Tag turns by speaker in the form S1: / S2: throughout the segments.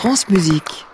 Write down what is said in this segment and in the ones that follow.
S1: France Musique.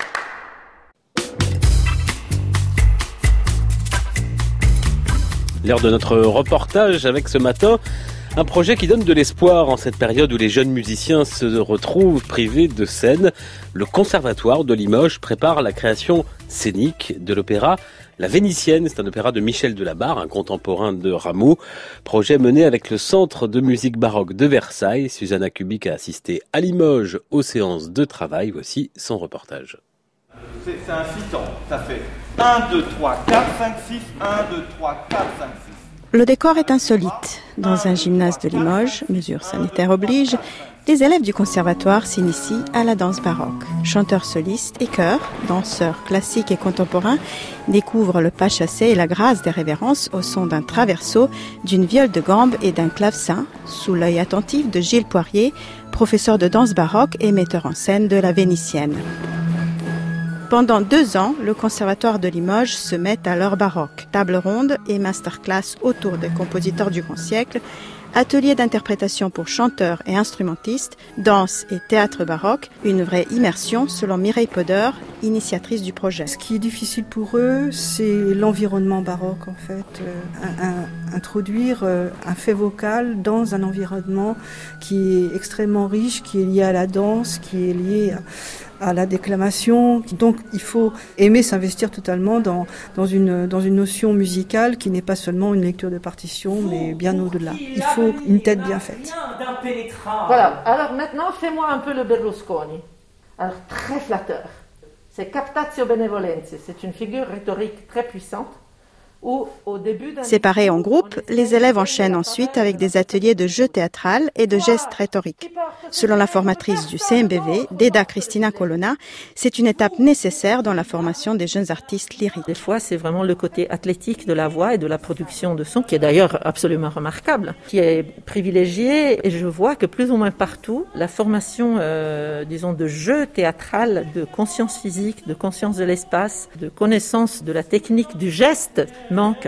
S2: L'heure de notre reportage avec ce matin un projet qui donne de l'espoir en cette période où les jeunes musiciens se retrouvent privés de scène. Le Conservatoire de Limoges prépare la création scénique de l'opéra La Vénitienne. C'est un opéra de Michel Delabarre, un contemporain de Rameau. Projet mené avec le Centre de musique baroque de Versailles. Susanna Kubik a assisté à Limoges aux séances de travail. Voici son reportage.
S3: C'est un 6 temps, ça fait 1, 2, 3, 4, 5, 6, 1, 2, 3, 4, 5, 6.
S4: Le décor est insolite. Dans un gymnase de Limoges, mesures sanitaires obligent, les élèves du conservatoire s'initient à la danse baroque. Chanteurs solistes et chœurs, danseurs classiques et contemporains découvrent le pas chassé et la grâce des révérences au son d'un traverso, d'une viole de gambe et d'un clavecin, sous l'œil attentif de Gilles Poirier, professeur de danse baroque et metteur en scène de La Vénitienne. Pendant 2 ans, le Conservatoire de Limoges se met à l'heure baroque. Table ronde et masterclass autour des compositeurs du grand siècle, ateliers d'interprétation pour chanteurs et instrumentistes, danse et théâtre baroque, une vraie immersion selon Mireille Poder, initiatrice du projet.
S5: Ce qui est difficile pour eux, c'est l'environnement baroque en fait. Introduire un fait vocal dans un environnement qui est extrêmement riche, qui est lié à la danse, qui est lié à la déclamation. Donc il faut aimer s'investir totalement dans une notion musicale qui n'est pas seulement une lecture de partition, mais bien au-delà. Il faut une tête bien faite.
S6: Voilà, alors maintenant fais-moi un peu le Berlusconi. Alors très flatteur. C'est captatio benevolentia, c'est une figure rhétorique très puissante.
S4: Séparés en groupes, les élèves enchaînent ensuite avec des ateliers de jeu théâtral et de gestes rhétoriques. Selon la formatrice du CMBV, Deda Cristina Colonna, c'est une étape nécessaire dans la formation des jeunes artistes lyriques.
S6: Des fois, c'est vraiment le côté athlétique de la voix et de la production de son, qui est d'ailleurs absolument remarquable, qui est privilégié. Et je vois que plus ou moins partout, la formation, de jeu théâtral, de conscience physique, de conscience de l'espace, de connaissance de la technique du geste, manque.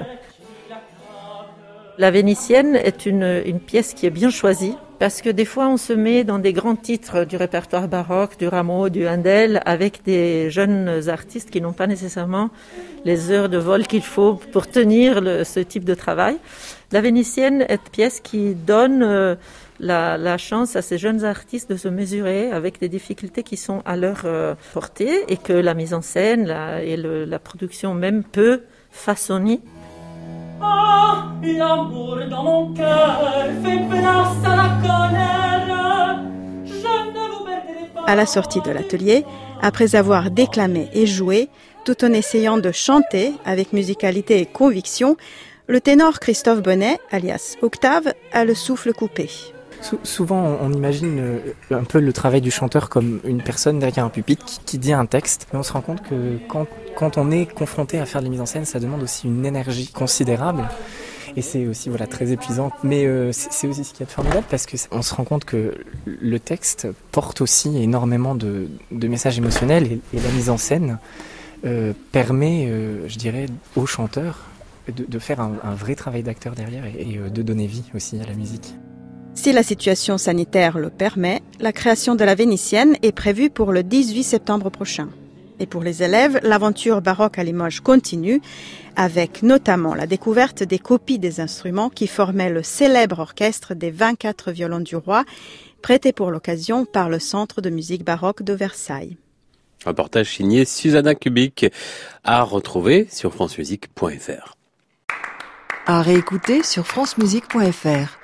S6: La Vénitienne est une pièce qui est bien choisie parce que des fois on se met dans des grands titres du répertoire baroque, du Rameau, du Handel, avec des jeunes artistes qui n'ont pas nécessairement les heures de vol qu'il faut pour tenir ce type de travail. La Vénitienne est une pièce qui donne la chance à ces jeunes artistes de se mesurer avec des difficultés qui sont à leur portée et que la mise en scène et la production même peut façonner.
S7: Ah, l'amour dans mon cœur fait place à la colère. Je ne vous perdrai pas.
S4: À la sortie de l'atelier, après avoir déclamé et joué, tout en essayant de chanter avec musicalité et conviction, le ténor Christophe Bonnet, alias Octave, a le souffle coupé.
S8: Souvent, on imagine un peu le travail du chanteur comme une personne derrière un pupitre qui dit un texte. Mais on se rend compte que quand on est confronté à faire des mises en scène, ça demande aussi une énergie considérable. Et c'est aussi très épuisant. Mais c'est aussi ce qu'il y a de formidable parce qu'on se rend compte que le texte porte aussi énormément de messages émotionnels. Et la mise en scène permet, aux chanteurs de faire un vrai travail d'acteur derrière et de donner vie aussi à la musique.
S4: Si la situation sanitaire le permet, la création de la Vénitienne est prévue pour le 18 septembre prochain. Et pour les élèves, l'aventure baroque à Limoges continue, avec notamment la découverte des copies des instruments qui formaient le célèbre orchestre des 24 violons du roi, prêté pour l'occasion par le Centre de musique baroque de Versailles.
S2: Reportage signé Susanna Kubik, à retrouver sur francemusique.fr.
S1: À réécouter sur francemusique.fr.